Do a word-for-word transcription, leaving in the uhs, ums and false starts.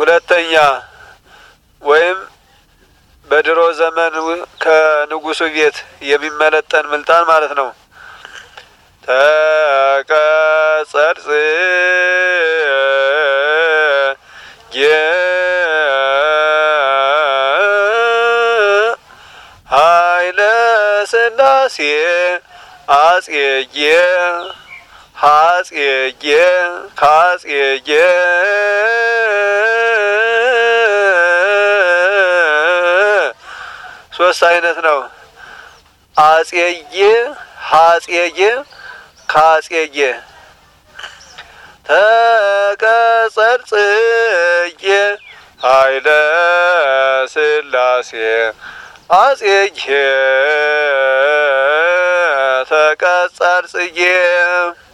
ሁለተኛ ወይም በድሮ ዘመን ከንጉሱ ቤት የሚመለጠን ምልጣን ማለት ነው። ተቀጸጽ የ ኃይለ ሥላሴ አጼጌ ሀጼጌ ካጼጌ ሶስት አይነት ነው። አጼጌ ሀጼጌ ካጼጌ ተቀጸጽ ጽጌ ኃይለ ሥላሴ አጼጌ ተቀጸጽ ጽጌ